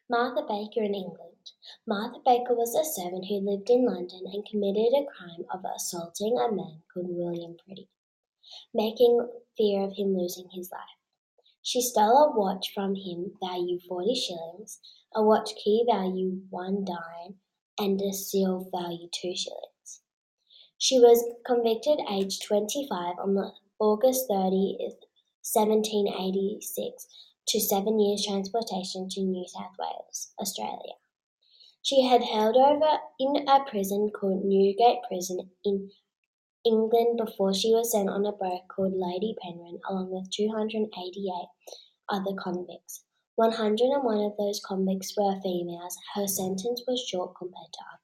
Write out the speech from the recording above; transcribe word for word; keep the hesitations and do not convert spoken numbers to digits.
Martha Baker in England. Martha Baker was a servant who lived in London and committed a crime of assaulting a man called William Pretty, making fear of him losing his life. She stole a watch from him, value forty shillings, a watch key value one dime, and a seal value two shillings. She was convicted aged twenty-five on the August thirtieth, seventeen eighty-six, to seven years transportation to New South Wales, Australia. She had held over in a prison called Newgate Prison in England before she was sent on a boat called Lady Penrhyn along with two hundred eighty-eight other convicts. one hundred and one of those convicts were females. Her sentence was short compared to others.